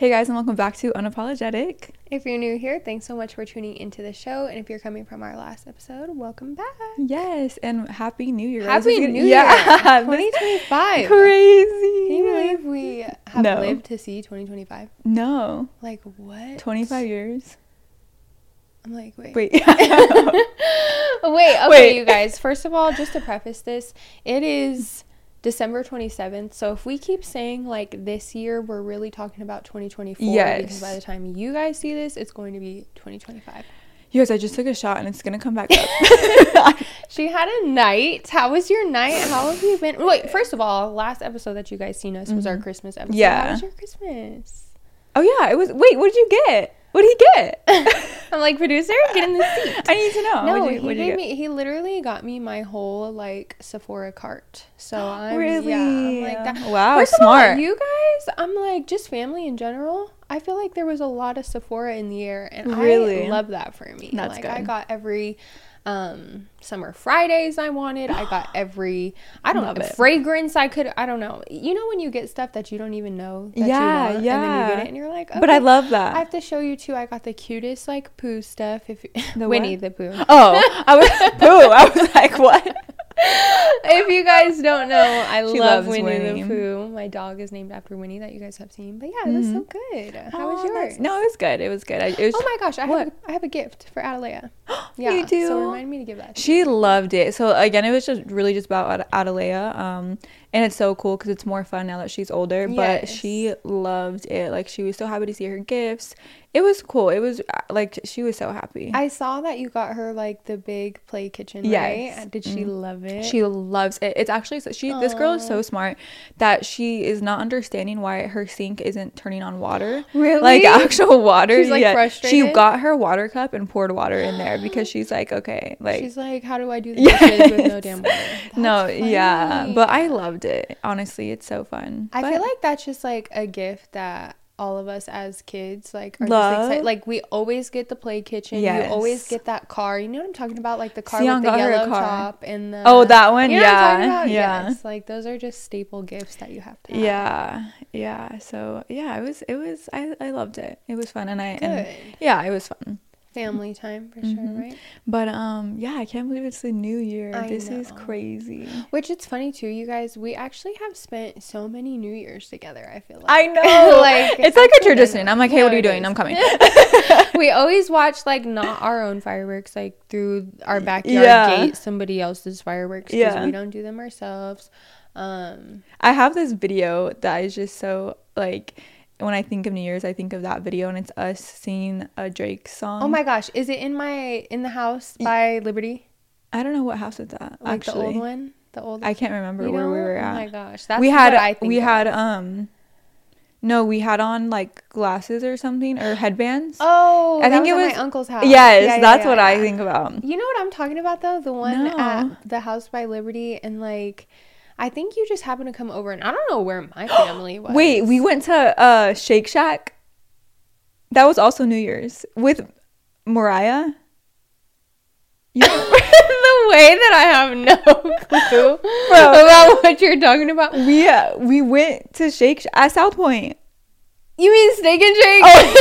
Hey guys, and welcome back to Unapologetic. If you're new here, thanks so much for tuning into the show. And if you're coming from our last episode, welcome back. Yes, and Happy New Year. Happy New Year. 2025. Crazy. Can you believe we have lived to see 2025? No. Like, what? 25 years. I'm like, wait. Wait, okay, you guys. First of all, just to preface this, it is December 27th. So if we keep saying like this year, we're really talking about 2024. Yes. Because by the time you guys see this, it's going to be 2025. Yes, I just took a shot and it's going to come back up. She had a night. How was your night? How have you been? Wait, first of all, last episode that you guys seen us was our Christmas episode. Yeah. How was your Christmas? Oh yeah, it was. Wait, what did you get? What did he get? I'm like, producer, get in the seat. I need to know. No, he literally got me my whole like Sephora cart. So I'm really? Yeah, I'm like that. Wow, First smart. of all, you guys, I'm like, just family in general. I feel like there was a lot of Sephora in the air, and really? I love that for me. That's like good. I got every summer Fridays I wanted. I got every fragrance I could. I don't know. You know when you get stuff that you don't even know that you want, and then you get it and you're like, okay. But I love that. I have to show you too. I got the cutest like Pooh stuff. The Winnie what? the Pooh. Oh, I was like, what? If you guys don't know, She love loves Winnie the Pooh. My dog is named after Winnie that you guys have seen. But yeah, it was so good. How was yours? No, it was good. It was good. Oh my gosh, I have a gift for Adalea. Yeah, You do? So remind me to give that. She loved it. So again, it was just really just about Adalea. And it's so cool because it's more fun now that she's older. But Yes. she loved it. Like, she was so happy to see her gifts. It was cool. It was like, she was so happy. I saw that you got her like the big play kitchen, Yes. right? Did she love it? She loves it. It's actually this girl is so smart that she is not understanding why her sink isn't turning on water. Really? Like actual water. She's like frustrated. She got her water cup and poured water in there because she's like, okay, like She's like, how do I do the dishes with no damn water? no, That's yeah. funny. But I loved it. Honestly, it's so fun. I But feel like that's just like a gift that all of us as kids like are Love. just excited. Like we always get the play kitchen. Yes. You always get that car. You know what I'm talking about? Like the car Sion with the got her a yellow car. top and the Oh, that one? You know what I'm talking Yeah, about? yeah. Yes. Like those are just staple gifts that you have to have. yeah. So yeah, it was I loved it. It was fun, and Good. yeah, it was fun. Family time for sure, right? But yeah, I can't believe it's the new year. This is know. crazy. Which it's funny too, you guys. We actually have spent so many New Years together. I feel like I know. Like it's like a actually, tradition. I'm like, hey, yeah, what are you it doing? is. I'm coming. We always watch like not our own fireworks, like through our backyard Yeah. gate, somebody else's fireworks because Yeah. we don't do them ourselves. I have this video that is just so like, when I think of New Year's, I think of that video, and it's us singing a Drake song. Oh my gosh, is it in the house by Liberty? I don't know what house it's at. Like actually, the old one, the old. I can't remember You where we know? were at. Oh my gosh, that's we had what I think. we of. had no, we had on like glasses or something, or headbands. Oh, I think that it was was at my uncle's house. Yes, Yeah, that's yeah, what yeah. I think about. You know what I'm talking about though? The one No. at the house by Liberty, and like, I think you just happened to come over, and I don't know where my family was. Wait, we went to Shake Shack. That was also New Year's with Mariah. You know, The way that I have no clue about what you're talking about. we went to Shake Shack at South Point. You mean Steak and Shake?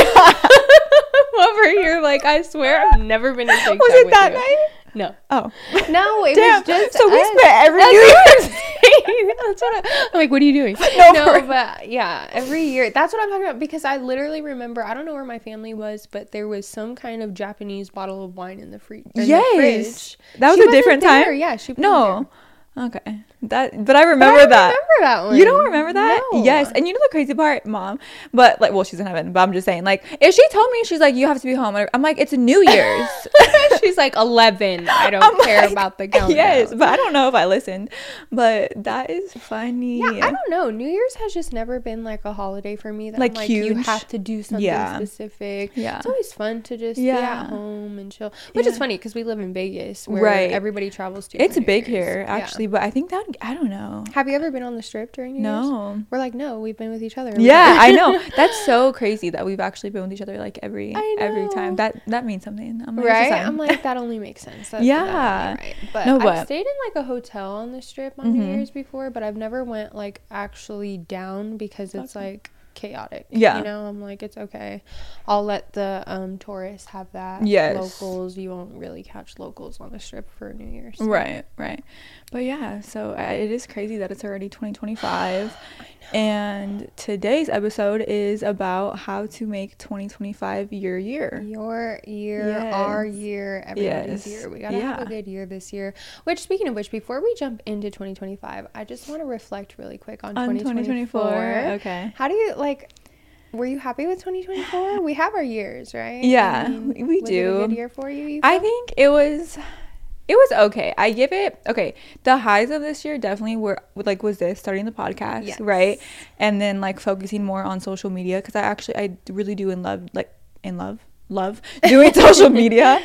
Oh, Over here, like I swear I've never been to Shake was Shack it with that you. night? No, Oh, no, it damn. was just. So we us. spent every That's New what I'm Year's. saying. That's what I'm like. What are you doing? No, But yeah, every year. That's what I'm talking about because I literally remember. I don't know where my family was, but there was some kind of Japanese bottle of wine in the fridge. Yes, that was She a wasn't different there. time. Yeah, she. No, okay. But I remember But I that. remember that one. You don't remember that? No. Yes. And you know the crazy part, Mom? But like, well, she's in heaven, but I'm just saying, like, if she told me, she's like, you have to be home, I'm like, it's New Year's. She's like 11. I don't I'm care like, about the countdown. Yes, but I don't know if I listened. But that is funny. Yeah, I don't know. New Year's has just never been like a holiday for me. That Like, I'm like you huge. have to do something Yeah. specific. Yeah. It's always fun to just be Yeah. at home and chill. Which is Yeah. funny because we live in Vegas where Right. everybody travels to. It's for New big Year's. here, Yeah. actually, but I think that, I don't know. Have you ever been on the Strip during New Year's? No. We're like, no, we've been with each other. Yeah, I know. That's so crazy that we've actually been with each other like every know. time. That means something. I'm like, it's a Right? sign. I'm like, that only makes sense. That's Yeah. definitely right. But No, I've but- stayed in like a hotel on the Strip on New Year's before, but I've never went like actually down because it's like chaotic. Yeah. You know, I'm like, it's okay. I'll let the tourists have that. Yes. Locals, you won't really catch locals on the strip for New Year's. So. Right. But yeah, so it is crazy that it's already 2025. And today's episode is about how to make 2025 your year. Your year, yes. Our year, everybody's year. We gotta have a good year this year. Which, speaking of which, before we jump into 2025, I just want to reflect really quick on 2024. Okay. How do you, like, were you happy with 2024? We have our years, right? Yeah, we do. Was it a good year for you? I think it was okay. I give it okay. The highs of this year definitely was this starting the podcast, yes. Right? And then like focusing more on social media, because I really do love doing social media.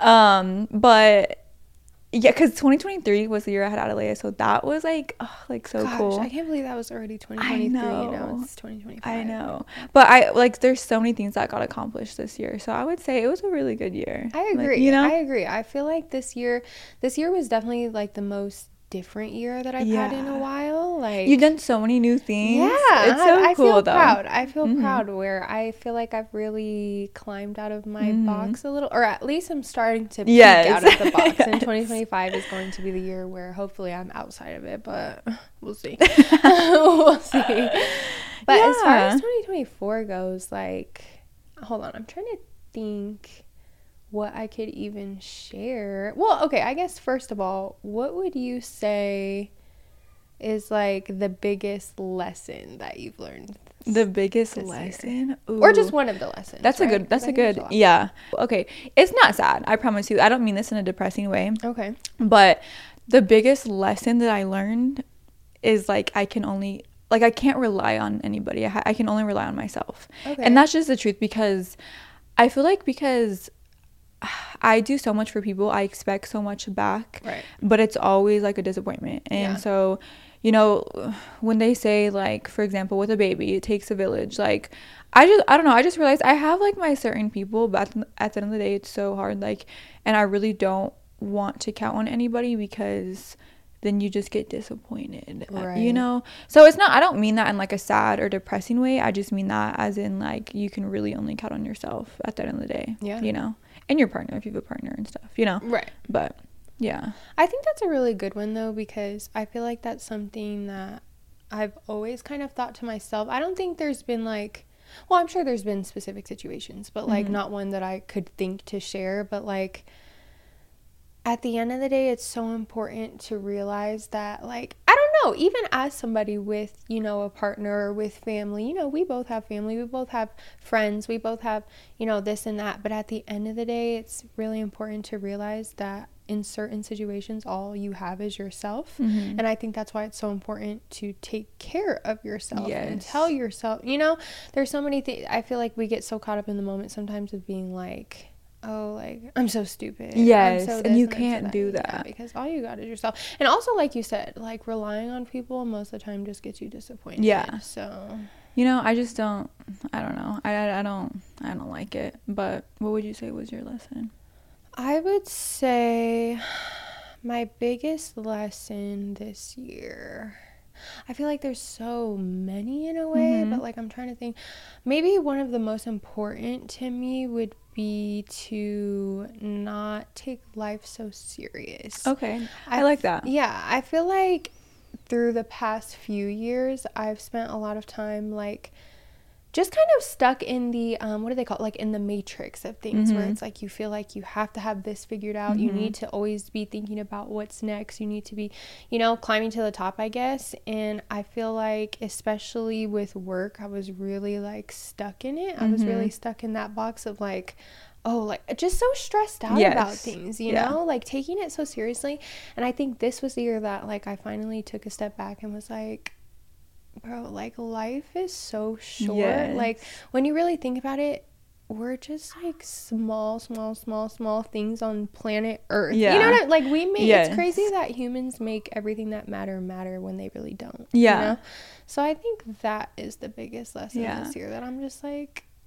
But yeah, because 2023 was the year I had Adelaide, so that was so cool. I can't believe that was already 2023. Now it's 2025. I know, but there's so many things that got accomplished this year, so I would say it was a really good year. I agree. I agree. I feel like this year was definitely like the most different year that I've had in a while. Like, you've done so many new things. Yeah, it's so I cool feel though. Proud. I feel proud where I feel like I've really climbed out of my box a little, or at least I'm starting to peek out of the box. And 2025 is going to be the year where hopefully I'm outside of it, but we'll see. We'll see. But as far as 2024 goes, like, hold on, I'm trying to think what I could even share. Well, okay, I guess first of all, what would you say is like the biggest lesson that you've learned? The biggest lesson? Or just one of the lessons. That's a good yeah. Okay, it's not sad, I promise you. I don't mean this in a depressing way. Okay. But the biggest lesson that I learned is I can't rely on anybody. I can only rely on myself. Okay. And that's just the truth, because I feel like because I do so much for people, I expect so much back, right? But it's always like a disappointment. And so, you know, when they say, like, for example, with a baby, it takes a village, like, I don't know, I just realized I have like my certain people, but at the end of the day, it's so hard, like, and I really don't want to count on anybody, because then you just get disappointed, right? You know? So it's not, I don't mean that in like a sad or depressing way. I just mean that as in like you can really only count on yourself at the end of the day. Yeah. You know? And your partner, if you have a partner and stuff, you know? Right. But yeah. I think that's a really good one though, because I feel like that's something that I've always kind of thought to myself. I don't think there's been like, well, I'm sure there's been specific situations, but like not one that I could think to share, but like, at the end of the day, it's so important to realize that, like, I don't know, even as somebody with, you know, a partner or with family, you know, we both have family, we both have friends, we both have, you know, this and that. But at the end of the day, it's really important to realize that in certain situations, all you have is yourself. And I think that's why it's so important to take care of yourself and tell yourself, you know, there's so many things. I feel like we get so caught up in the moment sometimes of being like, oh, like, I'm so stupid. Yes, and you can't do that. Yeah, because all you got is yourself. And also, like you said, like, relying on people most of the time just gets you disappointed. Yeah. So, you know, I just don't, I don't know. I don't like it. But what would you say was your lesson? I would say my biggest lesson this year, I feel like there's so many in a way, but like I'm trying to think, maybe one of the most important to me would be to not take life so serious. Okay. I like that. Yeah, I feel like through the past few years, I've spent a lot of time like just kind of stuck in the what do they call it, like in the matrix of things, where it's like you feel like you have to have this figured out, you need to always be thinking about what's next, you need to be, you know, climbing to the top, I guess. And I feel like especially with work, I was really like stuck in it. I was really stuck in that box of like, oh, like just so stressed out about things, you know, like taking it so seriously. And I think this was the year that like I finally took a step back and was like, bro, like life is so short. Like when you really think about it, we're just like small things on planet Earth. You know what I mean? Like we make it's crazy that humans make everything that matter when they really don't. You know? So I think that is the biggest lesson this year, that I'm just like,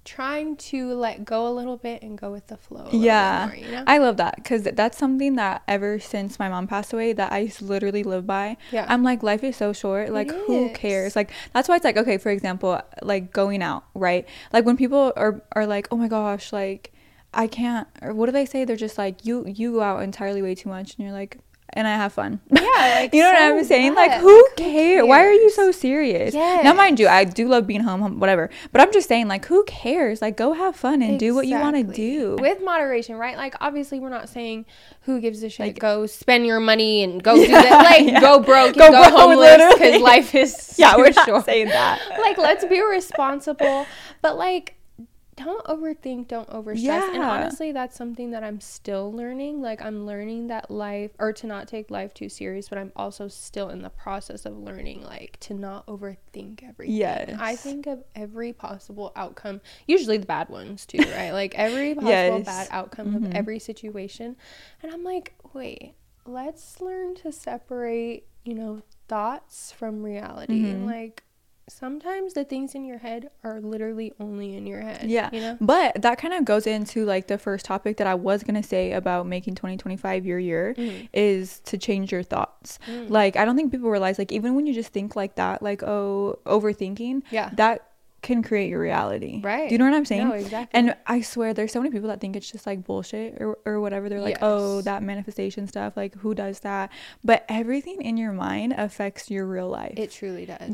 trying to let go a little bit and go with the flow a little bit more, you know? I love that, because that's something that ever since my mom passed away that I literally live by. I'm like, life is so short, like who cares? Like that's why it's like, okay, for example, like going out, right? Like when people are like, oh my gosh, like I can't, or what do they say, they're just like, you go out entirely way too much, and you're like, and I have fun. Like, you know what I'm saying? Like, who cares? Why are you so serious? Now, mind you, I do love being home, whatever. But I'm just saying, like, who cares? Like, go have fun and do what you want to do. With moderation, right? Like, obviously, we're not saying who gives a shit. Like, go spend your money and go do that. Like, go broke and go homeless because life is we're not saying that. Like, let's be responsible. But, like, don't overthink, don't overstress. And honestly, that's something that I'm still learning. Like, I'm learning that life, or to not take life too serious, but I'm also still in the process of learning, like, to not overthink everything. I think of every possible outcome, usually the bad ones too, right? Like, every possible bad outcome of every situation. And I'm like, wait, let's learn to separate, you know, thoughts from reality. And, like, sometimes the things in your head are literally only in your head. You know? But that kind of goes into like the first topic that I was gonna say about making 2025 your year is to change your thoughts. Like, I don't think people realize, like, even when you just think like that, like, oh, overthinking, that can create your reality, right? Do you know what I'm saying? No, exactly. And I swear there's so many people that think it's just like bullshit or whatever. They're like, oh, that manifestation stuff, like, who does that? But everything in your mind affects your real life. It truly does.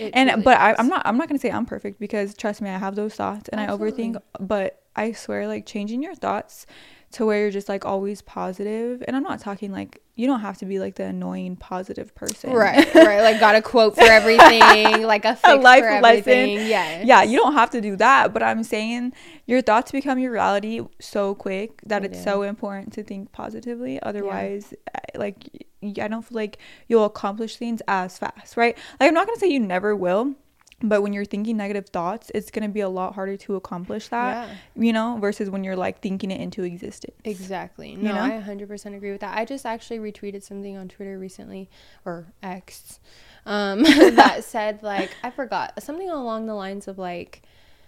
I'm not gonna say I'm perfect, because trust me, I have those thoughts and I overthink, but I swear, like, changing your thoughts to where you're just like always positive, and I'm not talking like, you don't have to be like the annoying positive person, right? Like, got a quote for everything, like a fix life for everything. Lesson. You don't have to do that, but I'm saying your thoughts become your reality so quick that it's so important to think positively. Otherwise, like, I don't feel like you'll accomplish things as fast, right? Like, I'm not gonna say you never will, but when you're thinking negative thoughts, it's going to be a lot harder to accomplish that, you know, versus when you're like thinking it into existence. Exactly. No, you know? I 100% agree with that. I just actually retweeted something on Twitter recently, or X, that said, like, I forgot, something along the lines of like,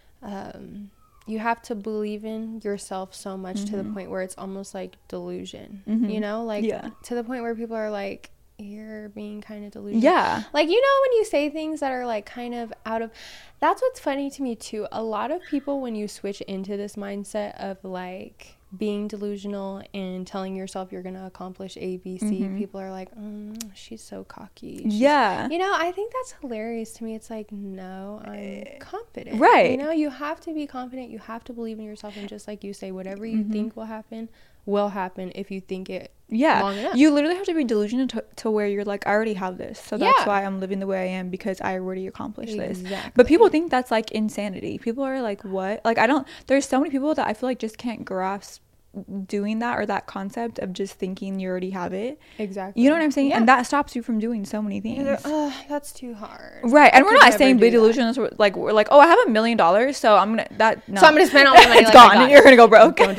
you have to believe in yourself so much to the point where it's almost like delusion, you know, like to the point where people are like, you're being kind of delusional. Like, you know, when you say things that are like kind of out of, that's what's funny to me too. A lot of people, when you switch into this mindset of like being delusional and telling yourself you're gonna accomplish A, B, C, people are like, she's so cocky. You know, I think that's hilarious to me. It's like, no, I'm confident, right? You know, you have to be confident, you have to believe in yourself, and just like you say, whatever you think will happen if you think it long enough. You literally have to be delusional to where you're like, I already have this, so that's why I'm living the way I am, because I already accomplished this. But people think that's like insanity. People are like, what? Like, there's so many people that I feel like just can't grasp doing that, or that concept of just thinking you already have it. Exactly. You know what I'm saying? And that stops you from doing so many things. That's too hard. Right. And we're not saying be delusional. Like, we're like, oh, I have $1 million, so I'm gonna so I'm gonna spend all my money. It's gone. You're gonna go broke. Don't do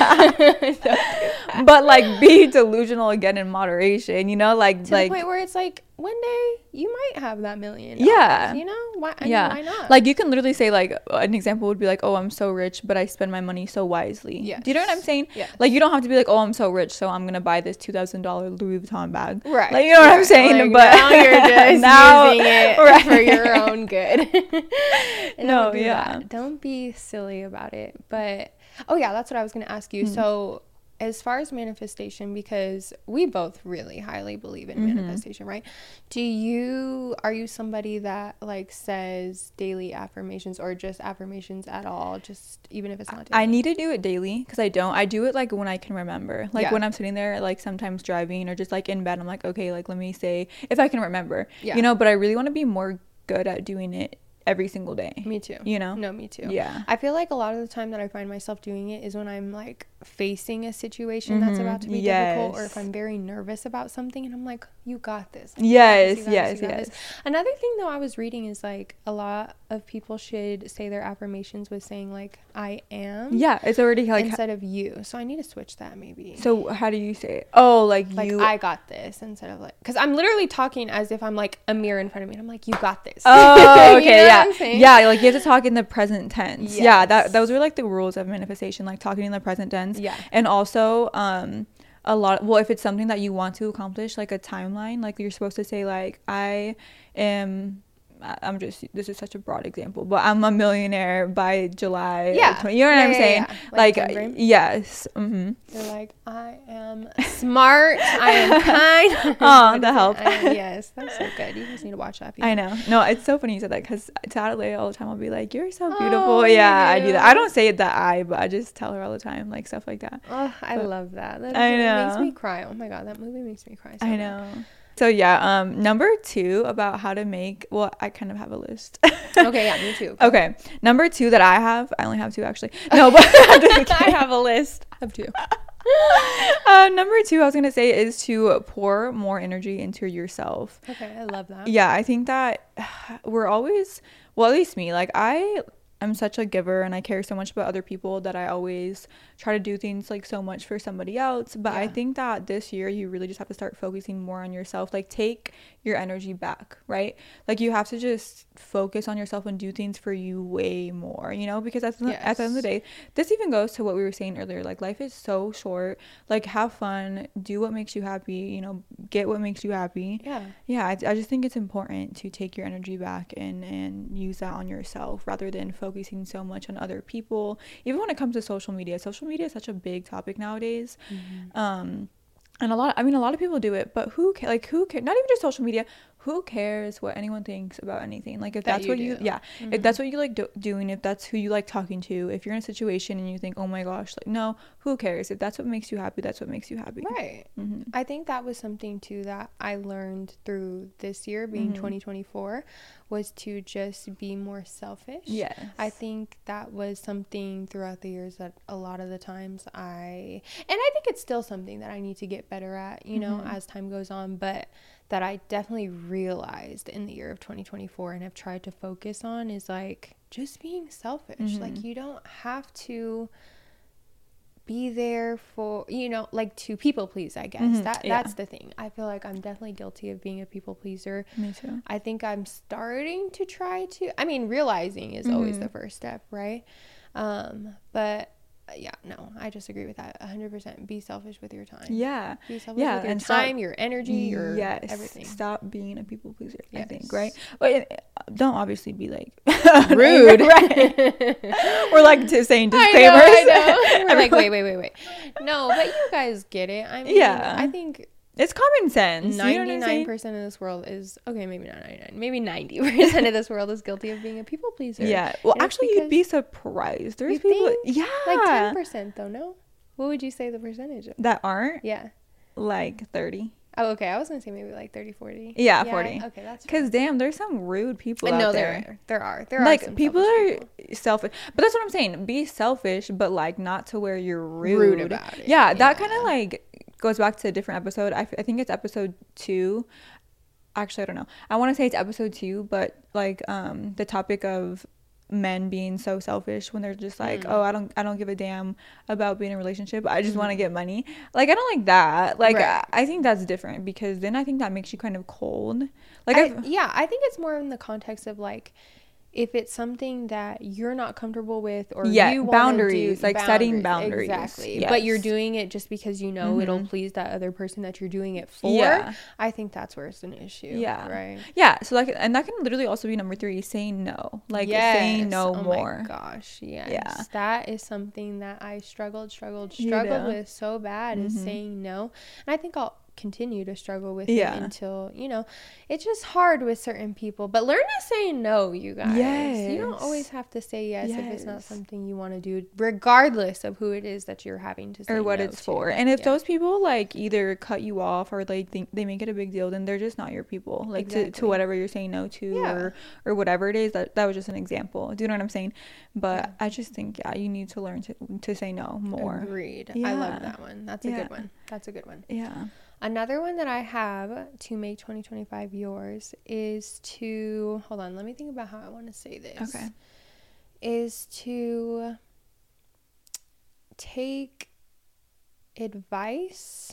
that. But like, be delusional again in moderation. You know, like to the point where it's like, one day you might have that $1 million. You know, why not? Like, you can literally say, like, an example would be like, oh, I'm so rich, but I spend my money so wisely. Do you know what I'm saying? Like, you don't have to be like, oh, I'm so rich, so I'm gonna buy this $2,000 Louis Vuitton bag. Right. Like, you know what I'm saying? Like, but now you're just using it for your own good. Don't be silly about it. But that's what I was gonna ask you. So, as far as manifestation, because we both really highly believe in manifestation, right? Are you somebody that like says daily affirmations, or just affirmations at all, just even if it's not daily? I need to do it daily, because I do it like when I can remember, like when I'm sitting there, like sometimes driving or just like in bed, I'm like, okay, like let me say if I can remember, you know. But I really want to be more good at doing it every single day. Me too. You know? No, me too. Yeah. I feel like a lot of the time that I find myself doing it is when I'm like facing a situation that's about to be difficult, or if I'm very nervous about something and I'm like, you got this. Like, yes. Another thing though I was reading is like a lot of people should say their affirmations with saying like I am. Yeah, it's already like instead of you. So I need to switch that maybe. So how do you say it? Oh, like you. I got this instead of like, because I'm literally talking as if I'm like a mirror in front of me and I'm like, you got this. Oh, okay. You know yeah. Yeah, like you have to talk in the present tense. Yes. Yeah, those are like the rules of manifestation, like talking in the present tense. Yeah. And also a lot, well, if it's something that you want to accomplish, like a timeline, like you're supposed to say like this is such a broad example, but I'm a millionaire by July. Yeah. 20, you know what I'm saying? Yeah. Like yes. They're like, I am smart. I am kind. Oh, the help. Yes, that's so good. You just need to watch that. I know. No, it's so funny you said that, because to Adelaide all the time I'll be like, you're so beautiful. Yeah, I do that. I don't say it that but I just tell her all the time, like stuff like that. Oh, I love that. I know. It makes me cry. Oh my god, that movie makes me cry. So I know. So yeah, number 2 about how to make, well, I kind of have a list. Okay, yeah, me too. Okay. Number 2 that I only have 2 actually. No, but I have a list of 2. Number 2 I was gonna say is to pour more energy into yourself. Okay, I love that. Yeah, I think that we're always, well, at least me, like I'm such a giver and I care so much about other people that I always try to do things like so much for somebody else. But I think that this year you really just have to start focusing more on yourself. Like take your energy back, right? Like you have to just focus on yourself and do things for you way more, you know, because at the end of the day, this even goes to what we were saying earlier. Like life is so short. Like have fun, do what makes you happy, you know, get what makes you happy. Yeah, I just think it's important to take your energy back and use that on yourself rather than focusing so much on other people. Even when it comes to social media is such a big topic nowadays. And a lot of people do it, but who cares? Not even just social media, who cares what anyone thinks about anything? Like if that's what you if that's what you like doing, if that's who you like talking to, if you're in a situation and you think, oh my gosh, like no, who cares? If that's what makes you happy, that's what makes you happy. Right. I think that was something too that I learned through this year being 2024 was to just be more selfish. Yes. I think that was something throughout the years that a lot of the times I think it's still something that I need to get better at, you know, as time goes on, but that I definitely realized in the year of 2024 and have tried to focus on is like just being selfish. Like you don't have to be there for, you know, like to people please, I guess. That's the thing. I feel like I'm definitely guilty of being a people pleaser. Me too. I think I'm starting to realizing is always the first step, right? But yeah, no, I just agree with that 100%. Be selfish with your time. Yeah. Be selfish with your time, your energy, your everything. Stop being a people pleaser, I think, right? But don't obviously be like rude. Right? We're like saying disclaimers. I know. We're like, wait. No, but you guys get it. I mean, I think it's common sense. 99% of this world is, okay, maybe not 99, maybe 90% of this world is guilty of being a people pleaser. Yeah. Well, actually, you'd be surprised. There's people, like 10% though, no? What would you say the percentage of? That aren't? Yeah. Like 30. Oh, okay. I was going to say maybe like 30, 40. Yeah, 40. Okay, that's because damn, there's some rude people out there. There are like some people are selfish, but that's what I'm saying. Be selfish, but like not to where you're rude about it. Yeah, that kind of like goes back to a different episode. I think it's episode 2. Actually, I don't know. I want to say it's episode 2, but like the topic of men being so selfish when they're just like, oh, I don't give a damn about being in a relationship, I just want to get money. Like I don't like that. Like I think that's different, because then I think that makes you kind of cold. Like I think it's more in the context of like, if it's something that you're not comfortable with, or you boundaries, like setting boundaries. Exactly. Yes. But you're doing it just because you know it'll please that other person that you're doing it for. I think that's where it's an issue. Yeah. Right. Yeah. So like, and that can literally also be number 3, saying no. Like saying no more. Oh my gosh. Yes. Yeah. That is something that I struggled with so bad, is saying no. And I think I'll continue to struggle with it until, you know, it's just hard with certain people, but learn to say no, you guys. You don't always have to say yes if it's not something you want to do, regardless of who it is that you're having to say or what no it's for. And if those people like either cut you off or like think they make it a big deal, then they're just not your people, like to whatever you're saying no to, or whatever it is. That was just an example. Do you know what I'm saying? But I just think you need to learn to say no more. Agreed. I love that one. That's a good one. Another one that I have to make 2025 yours is to, hold on, let me think about how I want to say this. Okay. Is to take advice,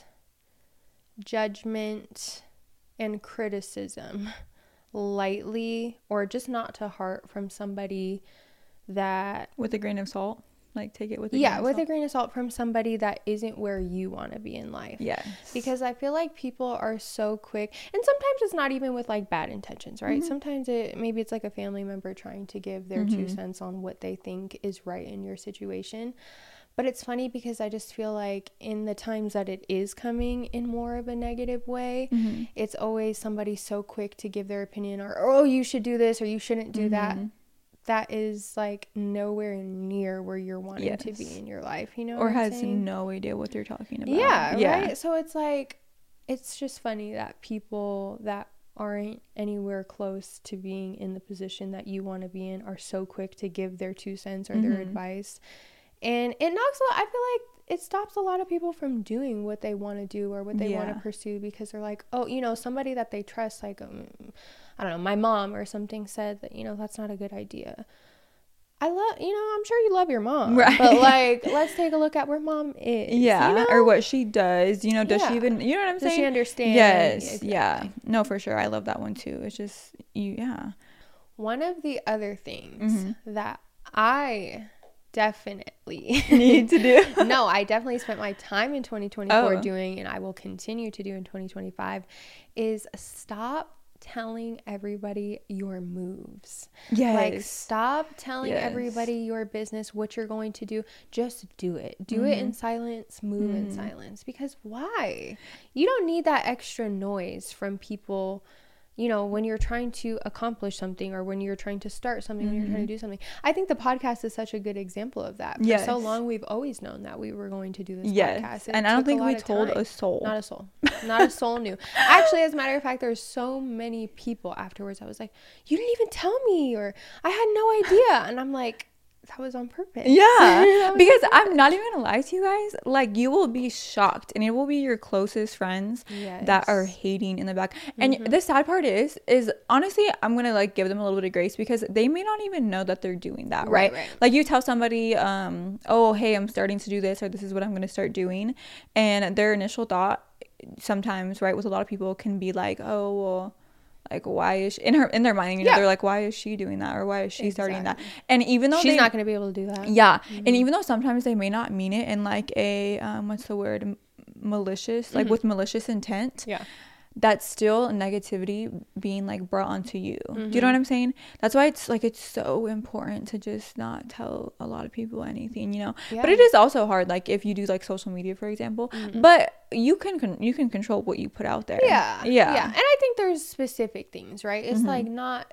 judgment, and criticism lightly, or just not to heart from somebody that... With a grain of salt? Like, take it with a grain of salt from somebody that isn't where you want to be in life. Yes. Because I feel like people are so quick, and sometimes it's not even with like bad intentions, right? Mm-hmm. Sometimes maybe it's like a family member trying to give their 2 cents on what they think is right in your situation. But it's funny because I just feel like in the times that it is coming in more of a negative way, it's always somebody so quick to give their opinion, or, oh, you should do this or you shouldn't do that. That is like nowhere near where you're wanting to be in your life, you know? Or has no idea what they're talking about. Yeah, right? So it's like, it's just funny that people that aren't anywhere close to being in the position that you want to be in are so quick to give their 2 cents or their advice. And it knocks a lot, I feel like it stops a lot of people from doing what they want to do or what they want to pursue, because they're like, oh, you know, somebody that they trust, like, I don't know, my mom or something said that, you know, that's not a good idea. I love, you know, I'm sure you love your mom, right? But like, let's take a look at where mom is. Yeah, you know? or what she does. You know, does she even? You know what I'm saying? Does she understand? Yes, exactly. Yeah, no, for sure. I love that one too. It's just One of the other things that I definitely need to do. No, I definitely spent my time in 2024 doing, and I will continue to do in 2025, is stop telling everybody your moves. Yes. Like, stop telling everybody your business, what you're going to do. Just do it. Do it in silence, move in silence. Because why? You don't need that extra noise from people, you know, when you're trying to accomplish something, or when you're trying to start something, when you're trying to do something. I think the podcast is such a good example of that. For so long, we've always known that we were going to do this podcast. And I don't think we told a soul. Not a soul. Not a soul knew. Actually, as a matter of fact, there's so many people afterwards. I was like, you didn't even tell me, or I had no idea. And I'm like, that was on purpose. Yeah. Because I'm not even gonna lie to you guys, like, you will be shocked, and it will be your closest friends that are hating in the back. And the sad part is honestly, I'm gonna like give them a little bit of grace, because they may not even know that they're doing that, right? Like, you tell somebody, oh, hey, I'm starting to do this, or this is what I'm gonna start doing, and their initial thought sometimes, right, with a lot of people, can be like, oh, well, like, why is she, in their mind, you know, they're like, why is she doing that, or why is she starting that? And even though she's not going to be able to do that, and even though sometimes they may not mean it in like a what's the word, malicious, like with malicious intent, that's still negativity being like brought onto you. Do you know what I'm saying? That's why it's like, it's so important to just not tell a lot of people anything, you know. But it is also hard, like, if you do like social media, for example, but you can control what you put out there. And I think there's specific things, right? It's like,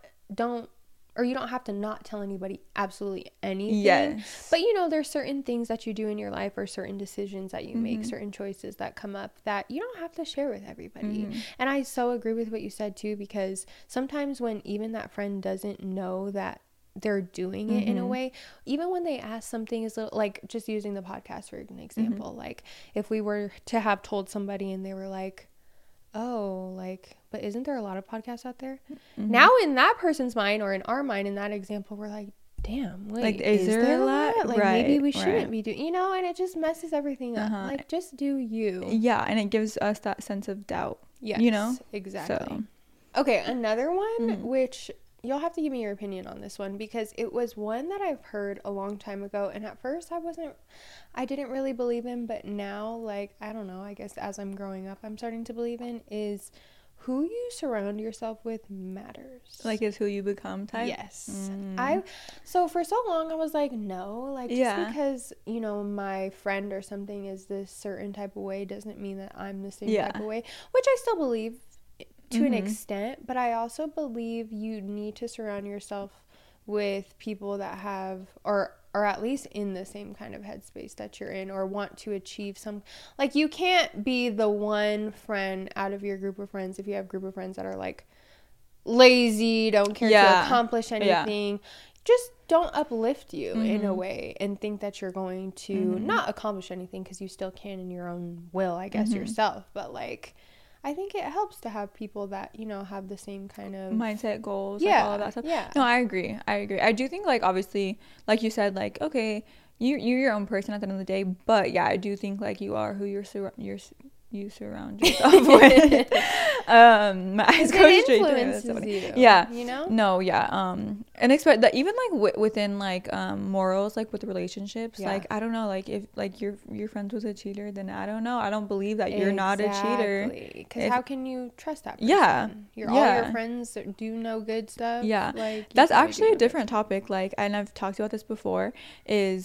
you don't have to not tell anybody absolutely anything. But, you know, there's certain things that you do in your life, or certain decisions that you make, certain choices that come up, that you don't have to share with everybody. And I so agree with what you said too, because sometimes when even that friend doesn't know that they're doing it in a way, even when they ask something is like, just using the podcast for an example, like, if we were to have told somebody and they were like, oh, like, but isn't there a lot of podcasts out there? Now in that person's mind, or in our mind, in that example, we're like, damn, wait, like, is there a lot? Like, maybe we shouldn't be doing, you know, and it just messes everything up. Like, just do you. And it gives us that sense of doubt. You know? Exactly. So. Okay, another one, which you'll have to give me your opinion on this one, because it was one that I've heard a long time ago, and at first I didn't really believe in, but now, like, I don't know, I guess as I'm growing up, I'm starting to believe in, is who you surround yourself with matters. Like, is who you become type? Yes. So for so long I was like, no, like, just because, you know, my friend or something is this certain type of way doesn't mean that I'm the same type of way, which I still believe to an extent, but I also believe you need to surround yourself with people that have, or at least in the same kind of headspace that you're in, or want to achieve some, like, you can't be the one friend out of your group of friends, if you have a group of friends that are like lazy, don't care to accomplish anything, just don't uplift you in a way and think that you're going to not accomplish anything, because you still can in your own will, I guess, yourself. But like, I think it helps to have people that, you know, have the same kind of mindset, goals, like all of that stuff. Yeah. No, I agree. I do think, like, obviously, like you said, like, okay, you're your own person at the end of the day, but yeah, I do think like you are who you surround yourself with. My eyes go straight to you. Yeah, you know. No, yeah. And expect that even like within like morals, like with relationships, like I don't know, like if like your friends was a cheater, then I don't know. I don't believe that you're not a cheater. Because how can you trust that person? Yeah, all your friends do no good stuff. Yeah, like that's actually a different topic. Like, and I've talked about this before. Is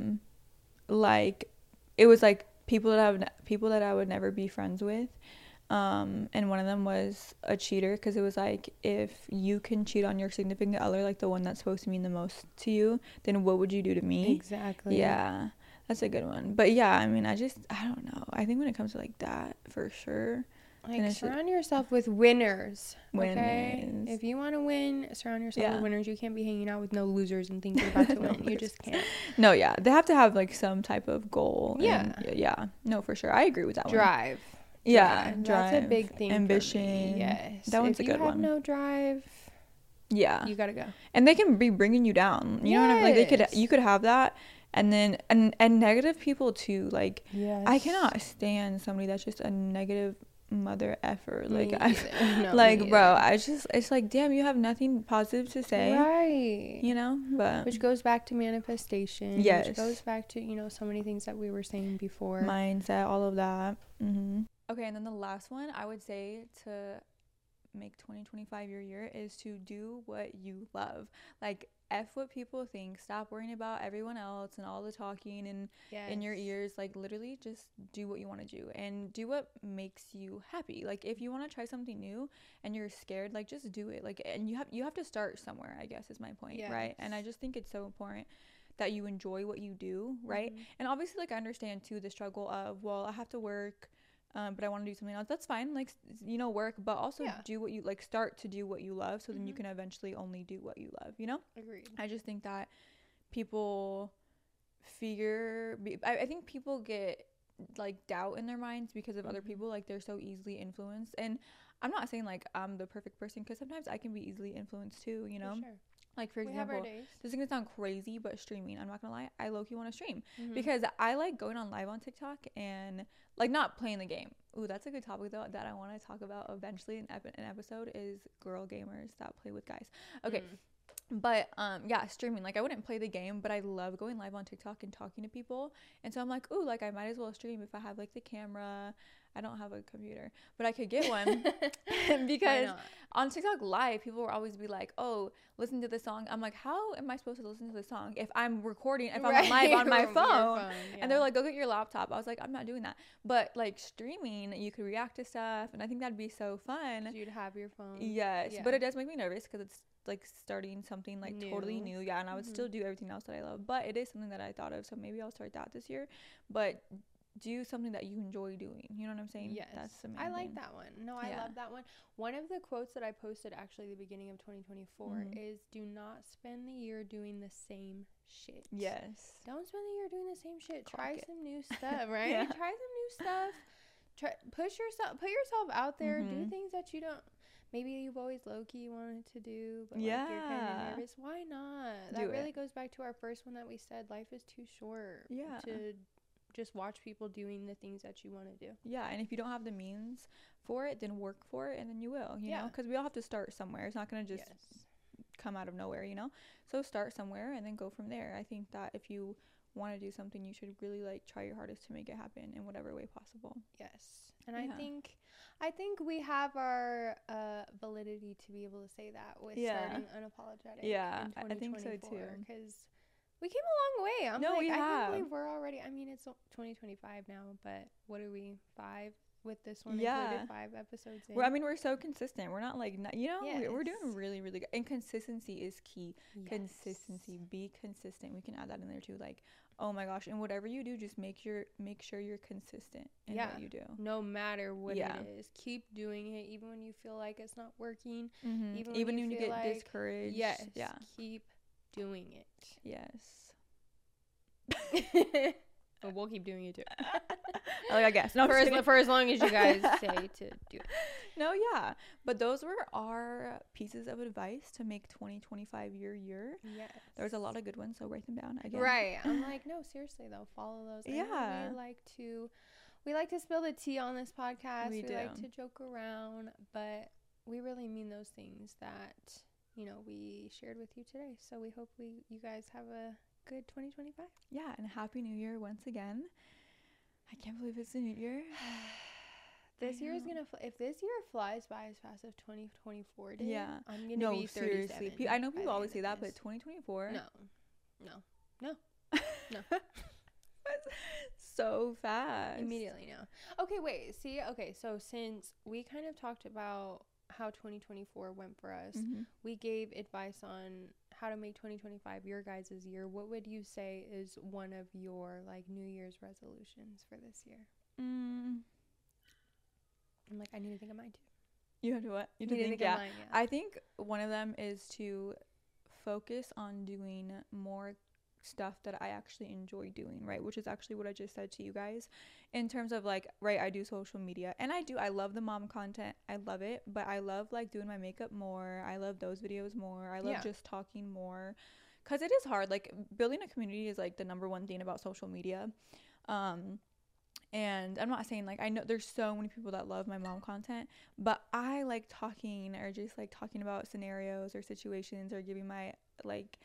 like it was like people that I would never be friends with, and one of them was a cheater, because it was like, if you can cheat on your significant other, like the one that's supposed to mean the most to you, then what would you do to me? Exactly. Yeah, that's a good one. But yeah, I mean, I don't know, I think when it comes to like that, for sure, like, surround yourself with winners. Okay, if you want to win, surround yourself with winners. You can't be hanging out with no losers and think you're about to win. You just can't. No, yeah, they have to have like some type of goal. Yeah, no, for sure, I agree with that one. Drive. That's a big thing. Ambition. Yes, that one's a good one. If you have no drive, you gotta go. And they can be bringing you down. You know what I mean? Like, you could have that. And then and negative people too. Like, I cannot stand somebody that's just a negative mother effer. Like, bro, it's like, damn, you have nothing positive to say, right? You know. But which goes back to manifestation. Which goes back to, you know, so many things that we were saying before, mindset, all of that. Okay, and then the last one I would say to make 2025 your year is to do what you love. Like, F what people think. Stop worrying about everyone else and all the talking and in your ears. Like, literally just do what you want to do and do what makes you happy. Like, if you want to try something new and you're scared, like, just do it. Like, and you have to start somewhere, I guess, is my point. Right? And I just think it's so important that you enjoy what you do, right? And obviously, like, I understand too the struggle of, well, I have to work, but I want to do something else. That's fine, like, you know, work, but also do what you like. Start to do what you love, so then you can eventually only do what you love, you know. Agreed. I just think that people I think people get like doubt in their minds because of other people. Like, they're so easily influenced, and I'm not saying like I'm the perfect person, because sometimes I can be easily influenced too, you know. Like, for example, this is gonna sound crazy, but streaming, I'm not gonna lie, I low-key want to stream because I like going on live on TikTok and like not playing the game. Ooh, that's a good topic though that I want to talk about eventually. An episode is girl gamers that play with guys. Okay. But streaming, like, I wouldn't play the game, but I love going live on TikTok and talking to people. And so I'm like, ooh, like, I might as well stream if I have like the camera. I don't have a computer, but I could get one. Because on TikTok live, people will always be like, oh, listen to the song. I'm like, how am I supposed to listen to the song if I'm recording, if I'm live on my phone? And they're like, go get your laptop. I was like, I'm not doing that. But like, streaming, you could react to stuff, and I think that'd be so fun. You'd have your phone. Yes, but it does make me nervous because it's like starting something like totally new. And I would still do everything else that I love, but it is something that I thought of, so maybe I'll start that this year. But do something that you enjoy doing, you know what I'm saying? Yes, that's the main thing. That one. I love that one. One of the quotes that I posted actually the beginning of 2024 is, do not spend the year doing the same shit. Yes, don't spend the year doing the same shit. Try some new stuff, right? Try some new stuff. Put yourself out there. Do things that you don't, maybe you've always low-key wanted to do, but like, you're kind of nervous. Why not? That really goes back to our first one that we said, life is too short to just watch people doing the things that you want to do. And if you don't have the means for it, then work for it, and then you will, you know, because we all have to start somewhere. It's not going to just come out of nowhere, you know. So start somewhere and then go from there. I think that if you want to do something, you should really like try your hardest to make it happen in whatever way possible. And I think we have our validity to be able to say that with starting Unapologetic in 2024, I think so too, because we came a long way. I can't believe we're already, I mean, it's 2025 now, but what are we, 5 with this one? Included 5 episodes in. We're so consistent. We're not like, you know, we're doing really, really good. And consistency is key. Consistency. Be consistent. We can add that in there too. Like, oh my gosh. And whatever you do, just make sure you're consistent in what you do. No matter what it is. Keep doing it, even when you feel like it's not working. Even when you get discouraged. Keep doing it. Yes. But we'll keep doing it too. I guess. No, for as long as you guys say to do it. No, yeah. But those were our pieces of advice to make 2025 your year. Yes. There's a lot of good ones, so write them down again. Right. I'm like, no, seriously though, follow those. Yeah. We like to spill the tea on this podcast. We do. like to joke around, but we really mean those things that, we shared with you today. So we hope you guys have a good 2025. Yeah, and Happy New Year once again. I can't believe it's a new year. This year is gonna if this year flies by as fast as 2024 did, yeah, I'm gonna be 37. Seriously. I know people always say that, but 2024, no. So fast. Immediately now. Okay, wait. See, okay, so since we kind of talked about how 2024 went for us, we gave advice on how to make 2025 your guys' year. What would you say is one of your like New Year's resolutions for this year? I'm like, I need to think of mine too. You have to what? You need to think of mine, yeah. I think one of them is to focus on doing more stuff that I actually enjoy doing, right? Which is actually what I just said to you guys in terms of like, right, I do social media and I love the mom content. I love it, but I love like doing my makeup more. I love those videos more. I love just talking more because it is hard. Like building a community is like the number one thing about social media. And I'm not saying like, I know there's so many people that love my mom content, but I like talking or just like talking about scenarios or situations or giving my like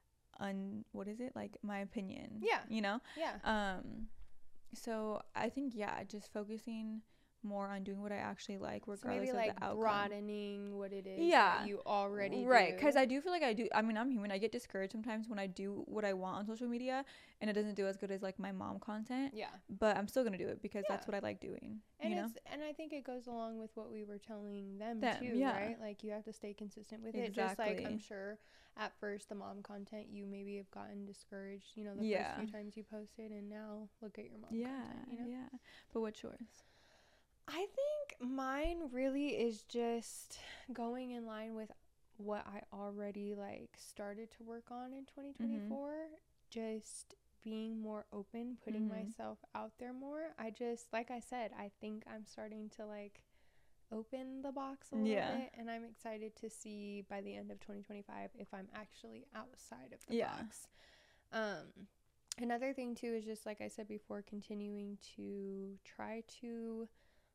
my opinion, so I think just focusing more on doing what I actually like regardless of the outcome. Broadening what it is that you already do. Right, because I do feel like I'm human. I get discouraged sometimes when I do what I want on social media and it doesn't do as good as like my mom content, but I'm still gonna do it because that's what I like doing, and I think it goes along with what we were telling them too, right? Like you have to stay consistent with it. Just like I'm sure at first the mom content you maybe have gotten discouraged, the first few times you posted, and now look at your mom content, But what's yours? I think mine really is just going in line with what I already like started to work on in 2024. Just being more open, putting myself out there more. I just, like I said, I think I'm starting to like open the box a little bit, and I'm excited to see by the end of 2025 if I'm actually outside of the box. Another thing too is just like I said before, continuing to try to,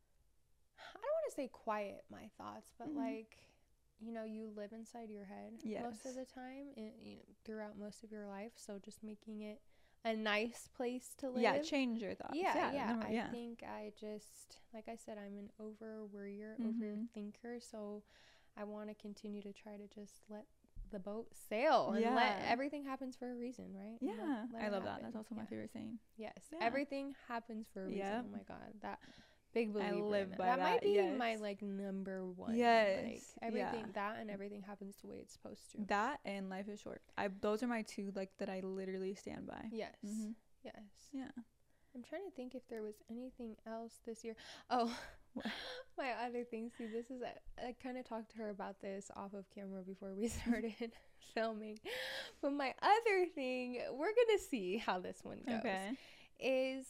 I don't want to say quiet my thoughts, but like, you live inside your head most of the time throughout most of your life. So just making it a nice place to live. Change your thoughts. I think I just, like I said, I'm an over-worrier, overthinker. So I want to continue to try to just let the boat sail and let everything happens for a reason, right? I love that. That's also my favorite saying. Yes. Everything happens for a reason. Oh my God. That big believer. I live by that. That might be my like number one. Yes. Like everything that and everything happens the way it's supposed to. That and life is short. Those are my two like that I literally stand by. Yes. Yes. Yeah. I'm trying to think if there was anything else this year. Oh, my other thing. See, this is I kind of talked to her about this off of camera before we started filming. But my other thing, we're gonna see how this one goes. Okay. Is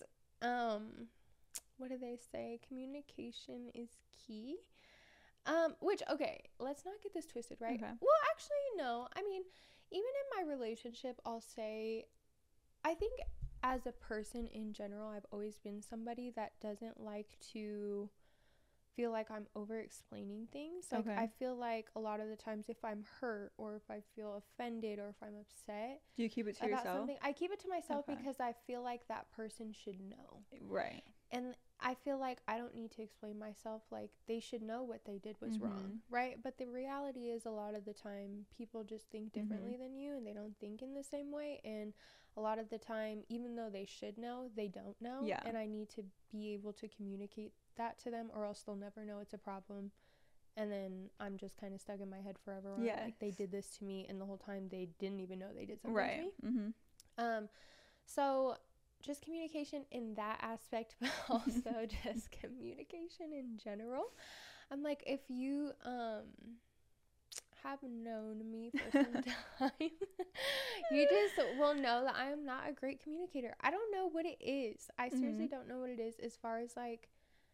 what do they say? Communication is key. Which, okay, let's not get this twisted, right? Okay. Well, actually, no. I mean, even in my relationship, I'll say, I think as a person in general, I've always been somebody that doesn't like to feel like I'm over explaining things. Like, I feel like a lot of the times if I'm hurt or if I feel offended or if I'm upset. Do you keep it to yourself? I keep it to myself because I feel like that person should know. Right. And I feel like I don't need to explain myself. Like, they should know what they did was wrong, right? But the reality is a lot of the time people just think differently than you and they don't think in the same way. And a lot of the time, even though they should know, they don't know. Yeah. And I need to be able to communicate that to them or else they'll never know it's a problem. And then I'm just kind of stuck in my head forever. Yeah. Like, they did this to me and the whole time they didn't even know they did something to me. So just communication in that aspect, but also just communication in general. I'm like, if you, how have known me for some time, you just will know that I am not a great communicator. I don't know what it is. I seriously don't know what it is, as far as like,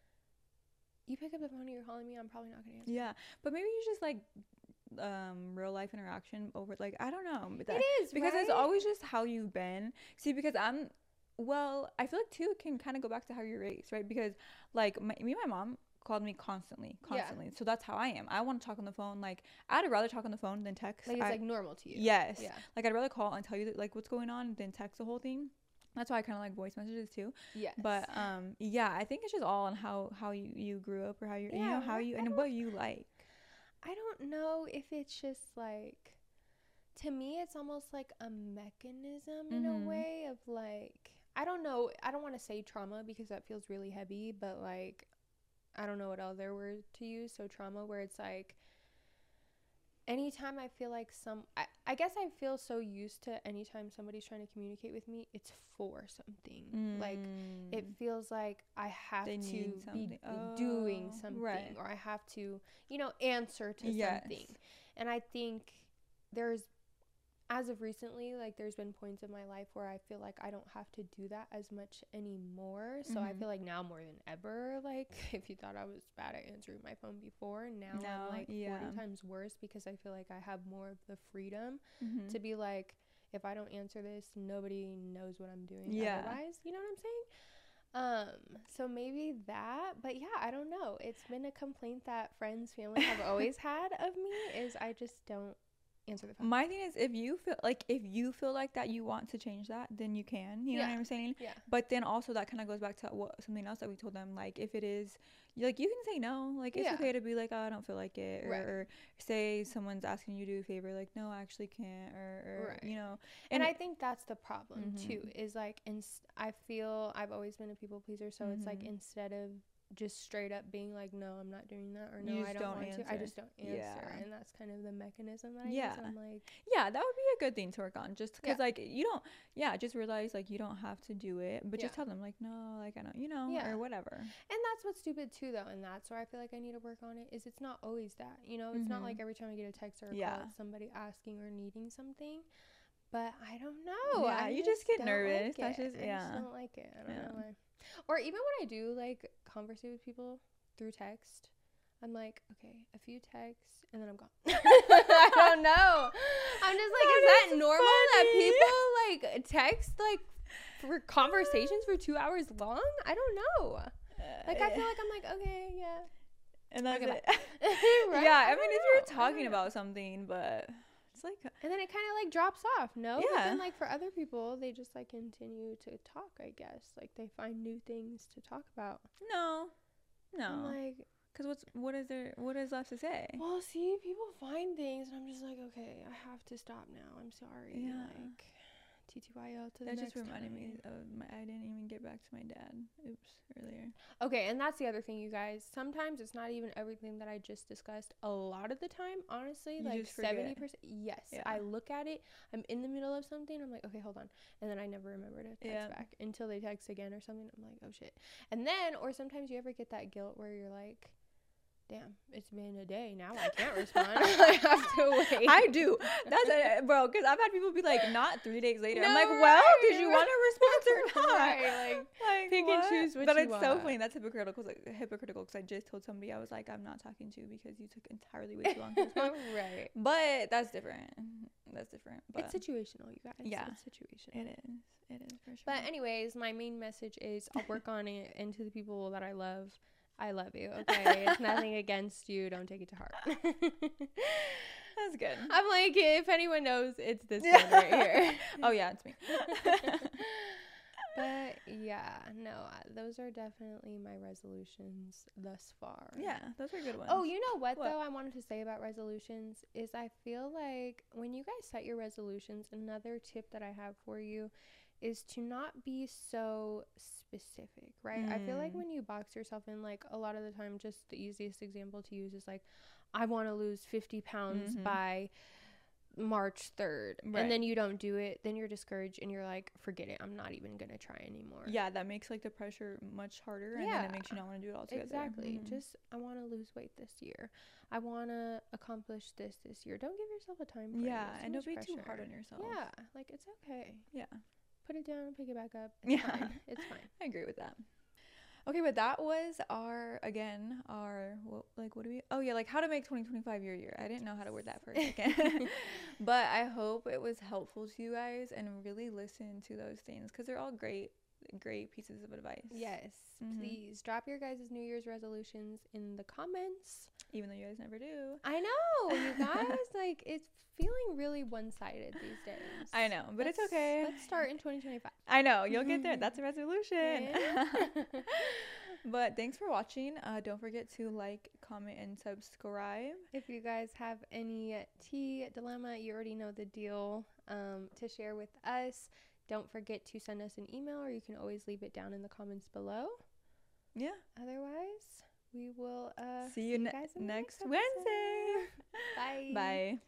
you pick up the phone and you're calling me, I'm probably not gonna answer. Yeah, but maybe you just like real life interaction over, like, I don't know, but it is, because right? it's always just how you've been. See, because well, I feel like too it can kind of go back to how you're raised, right? Because like my mom called me constantly. Yeah. So that's how I am. I want to talk on the phone. Like, I'd rather talk on the phone than text. Like, it's like normal to you. Yes. Yeah. Like, I'd rather call and tell you that, like, what's going on than text the whole thing. That's why I kind of like voice messages too. Yes. But yeah, I think it's just all on how you grew up, or how you know, how you and what you like. I don't know if it's just like, to me it's almost like a mechanism in a way of like, I don't know, I don't want to say trauma because that feels really heavy, but like, I don't know what other word to use. So trauma, where it's like, anytime I feel like I guess I feel so used to anytime somebody's trying to communicate with me, it's for something. Like, it feels like I have to be doing something, right. Or I have to, you know, answer to something. And I think there's, as of recently, like, there's been points in my life where I feel like I don't have to do that as much anymore. So I feel like now more than ever, like, if you thought I was bad at answering my phone before, now I'm like 40 times worse, because I feel like I have more of the freedom to be like, if I don't answer this, nobody knows what I'm doing otherwise. You know what I'm saying? So maybe that, but yeah, I don't know. It's been a complaint that friends, family have always had of me, is I just don't answer the phone. My thing is, if you feel like that you want to change that, then you can, you know what I'm saying? Yeah. But then also that kind of goes back to something else that we told them, like, if it is, like, you can say no, like, it's okay to be like, oh, I don't feel like it, or say someone's asking you to do a favor, like, no, I actually can't, or you know. And I think that's the problem too, is like, I feel I've always been a people pleaser, so it's like, instead of just straight up being like, no, I'm not doing that, or no, I don't want to, I just don't answer. And that's kind of the mechanism that I use. I'm like, yeah, that would be a good thing to work on, just because like, you don't, just realize like you don't have to do it, but just tell them like, no, like, I don't, you know, or whatever. And that's what's stupid too, though, and that's where I feel like I need to work on it, is it's not always that, you know, it's not like every time I get a text or a call, it's somebody asking or needing something. But I don't know. Yeah, you just get nervous. That's just, I just don't like it. I don't know why. Or even when I do like conversate with people through text, I'm like, okay, a few texts, and then I'm gone. I don't know. I'm just like, is that normal that people like text like for conversations for 2 hours long? I don't know. Like, I feel like I'm like, okay, yeah. And that's it. Right? Yeah, I mean, if you're talking about something, but it's like, and then it kind of like drops off, no? Yeah. But then like for other people, they just like continue to talk, I guess. Like, they find new things to talk about. No. I'm like, because what is left to say? Well, see, people find things, and I'm just like, okay, I have to stop now. I'm sorry. Yeah. Like, TTYL to the next time. That just reminded me of I didn't even get back to my dad. Oops, earlier. Okay, and that's the other thing, you guys. Sometimes it's not even everything that I just discussed. A lot of the time, honestly, you like 70%. Yes, I look at it. I'm in the middle of something. I'm like, okay, hold on, and then I never remember to text back until they text again or something. I'm like, oh shit. And then, or sometimes you ever get that guilt where you're like, damn, it's been a day now, I can't respond. I have to wait. I do. That's bro, because I've had people be like, not 3 days later. No, I'm like, well, did you want a response or not? Like pick and choose what you want. But it's so funny. That's hypocritical because I just told somebody, I was like, I'm not talking to you because you took entirely way too long to respond. Right. But that's different. But it's situational, you guys. Yeah. It's situational. It is for sure. But anyways, my main message is I'll work on it, and to the people that I love you, okay? It's nothing against you. Don't take it to heart. That's good. I'm like, if anyone knows, it's this one right here. Oh, yeah, it's me. But, yeah, no, those are definitely my resolutions thus far. Yeah, those are good ones. Oh, you know what, though, I wanted to say about resolutions is I feel like when you guys set your resolutions, another tip that I have for you is to not be so specific, right? I feel like when you box yourself in, like, a lot of the time, just the easiest example to use is like, I want to lose 50 pounds by March 3rd, and then you don't do it, then you're discouraged and you're like, forget it, I'm not even gonna try anymore. Yeah, that makes like the pressure much harder, and then it makes you not want to do it altogether. Exactly. Just, I want to lose weight this year, I want to accomplish this year. Don't give yourself a time frame. And don't be too hard on yourself. Like, it's okay. Put it down and pick it back up. It's fine. It's fine. I agree with that. Okay, but that was what do we, like how to make 2025 your year. I didn't know how to word that for a second. But I hope it was helpful to you guys, and really listen to those things, because they're all great pieces of advice. Yes, please drop your guys' New Year's resolutions in the comments. Even though you guys never do. I know, you guys. Like, it's feeling really one-sided these days. I know, but it's okay. Let's start in 2025. I know, you'll get there. That's a resolution. But thanks for watching. Don't forget to like, comment, and subscribe. If you guys have any tea dilemma, you already know the deal, to share with us. Don't forget to send us an email, or you can always leave it down in the comments below. Yeah. Otherwise, we will see you guys next Wednesday. Bye. Bye.